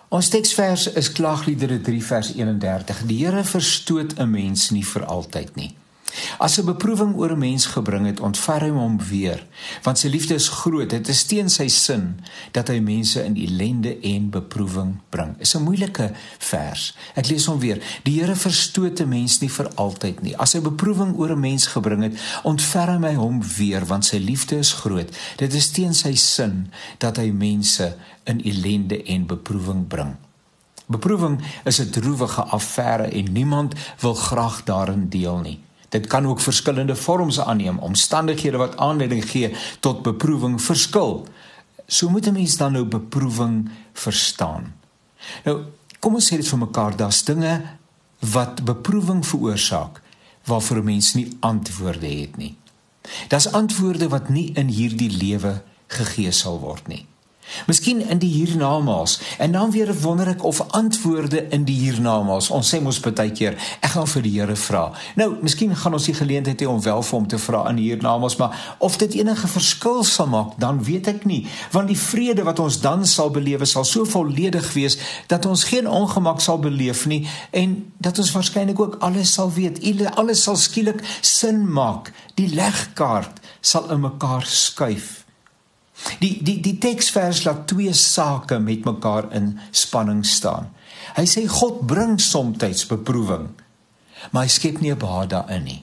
Ons teksvers is Klaagliedere 3 vers 31. Die Here verstoot 'n mens nie vir altyd nie. As 'n beproewing oor 'n mens gebring het, ontfer hy hom weer, want sy liefde is groot. Dit is teen sy sin dat hy mense in ellende en beproewing bring. Is 'n moeilike vers. Ek lees hom weer. Die Here verstoot 'n mens nie vir altyd nie. As hy beproewing oor 'n mens gebring het, ontfer hy hom weer, want sy liefde is groot. Dit is teen sy sin dat hy mense in ellende en beproewing bring. Beproewing is 'n droewige affære en niemand wil graag daarin deel nie. Dit kan ook verskillende vorms aanneem. Omstandighede wat aanleiding gee tot beproewing verskil. So moet 'n mens dan nou beproewing verstaan. Nou, kom ons sê dit vir mekaar, daar's dinge wat beproewing veroorsaak, waarvoor 'n mens nie antwoorde het nie. Daar's antwoorde wat nie in hierdie lewe gegee sal word nie. Miskien in die hiernamaals, en dan weer wonder ek of antwoorde in die hiernamaals, ons sê mos baie keer, ek gaan vir die Here vra. Nou, miskien gaan ons die geleentheid hê om wel vir hom te vra in die hiernamaals, maar of dit enige verskil sal maak, dan weet ek nie, want die vrede wat ons dan sal belewe, sal so volledig wees, dat ons geen ongemak sal beleef nie, en dat ons waarskynlik ook alles sal weet, alles sal skielik sin maak, die legkaart sal in mekaar skuif. Die teksvers laat twee sake met mekaar in spanning staan. Hy sê God bring soms beproewing, maar hy skep nie 'n behaag daarin nie.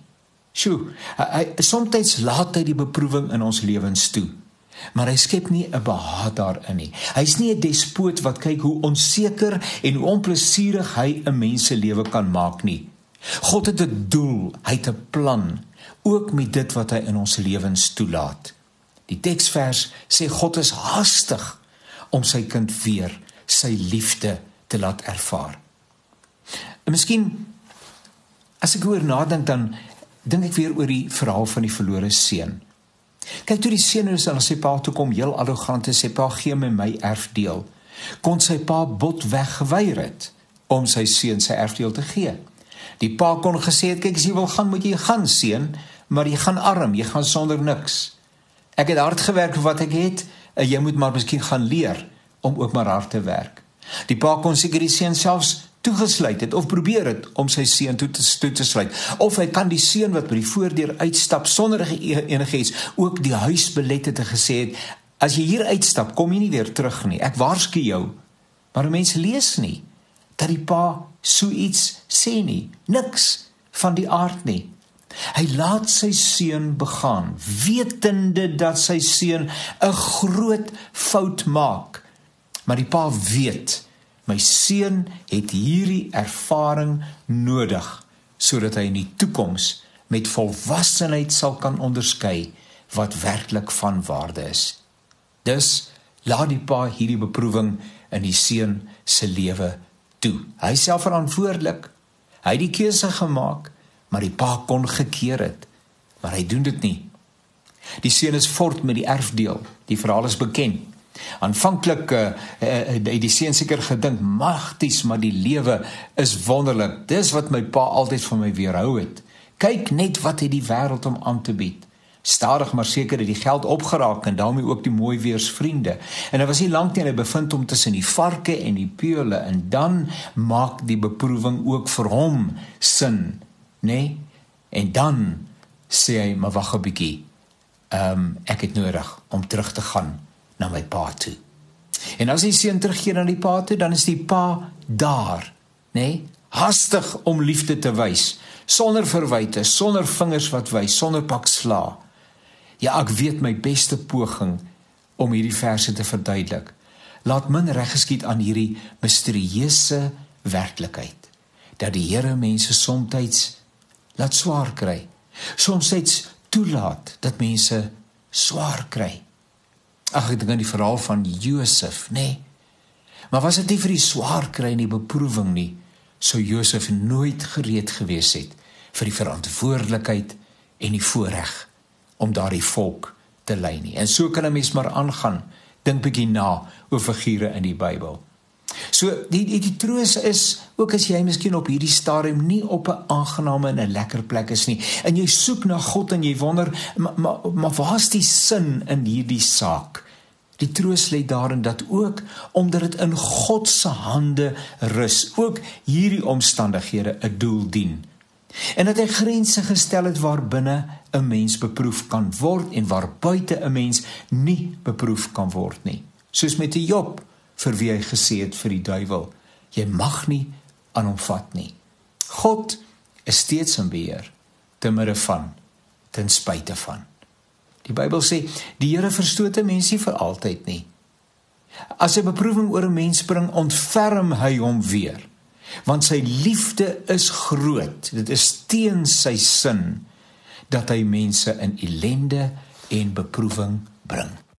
Soms laat hy die beproewing in ons lewens toe, maar hy skep nie 'n behaag daarin nie. Hy's nie 'n despoot wat kyk hoe onseker en hoe onplesierig hy 'n mens se lewe kan maak nie. God het 'n doel, hy het 'n plan, ook met dit wat hy in ons lewens toelaat. Die teksvers sê God is haastig om sy kind weer sy liefde te laat ervaar. En miskien, as ek oor nadink, dan dink ek weer oor die verhaal van die verlore seun. Kyk, toe die seun is aan sy pa toe kom, heel arrogant, en sê, pa, gee my erfdeel. Kon sy pa botweg geweier het om sy seun sy erfdeel te gee. Die pa kon gesê het, kyk, as jy wil gaan, moet jy gaan, seun, maar jy gaan arm, jy gaan sonder niks. Ek het hard gewerk vir wat ek het, en jy moet maar miskien gaan leer om ook maar hard te werk. Die pa kon seker die seun selfs toegesluit het, of probeer het om sy seun toe te sluit. Of hy kan die seun wat by die voordeur uitstap, sonder enigiets, ook die huis belet het en gesê het, as jy hier uitstap, kom jy nie weer terug nie, ek waarsku jou. Maar mense lees nie, dat die pa so iets sê nie, niks van die aard nie. Hy laat sy seun begaan, wetende dat sy seun 'n groot fout maak. Maar die pa weet, my seun het hierdie ervaring nodig, sodat hy in die toekoms met volwassenheid sal kan onderskei wat werklik van waarde is. Dus laat die pa hierdie beproewing in die seun se lewe toe. Hy is self verantwoordelik, hy het die keuse gemaak, maar die pa kon gekeer het, maar hy doen dit nie. Die seun is voort met die erfdeel, die verhaal is bekend. Aanvanklik het die seun seker gedink, magties, maar die lewe is wonderlik, dis wat my pa altyd van my weerhou het. Kyk net wat het die wêreld om aan te bied. Stadig maar seker het die geld opgeraak en daarmee ook die mooi weersvriende. En hy was nie lank nie, hy bevind hom tussen die varke en die peule, en dan maak die beproewing ook vir hom sin. Nee, en dan sê hy, maar wag 'n bietjie, ek het nodig om terug te gaan na my pa toe. En as die seun terugkeer na die pa toe, dan is die pa daar, nee, hastig om liefde te wys, sonder verwyte, sonder vingers wat wys, sonder pak sla. Ja, ek weet my beste poging om hierdie verse te verduidelik. Laat min reg geskied aan hierdie misterieuse werklikheid, dat die Here mense soms laat swaar kry, soms toelaat dat mense swaar kry. Ag, ek dink aan die verhaal van Josef, nee, maar was dit nie vir die swaar kry en die beproewing nie, sou Josef nooit gereed gewees het vir die verantwoordelikheid en die voorreg om daardie volk te lei nie. En so kan 'n mens maar aangaan, dink bietjie na oor figure in die Bybel. So, die troos is, ook as jy miskien op hierdie stadium nie op 'n aangename en 'n lekker plek is nie, en jy soek na God en jy wonder, maar waar is die sin in hierdie saak? Die troos lê daarin dat ook, omdat dit in God se hande rus, ook hierdie omstandighede 'n doel dien. En dat hy grense gestel het waarbinne 'n mens beproef kan word en waar buite 'n mens nie beproef kan word nie. Soos met die Job, vir wie hy gesê het vir die duiwel, jy mag nie aan hom vat nie. God is steeds in beheer, te midde van, ten spyte van. Die Bybel sê, die Here verstoot 'n mens nie vir altyd nie. As 'n beproewing oor 'n mens spring, ontferm hy hom weer, want sy liefde is groot, dit is teen sy sin, dat hy mense in ellende en beproewing bring.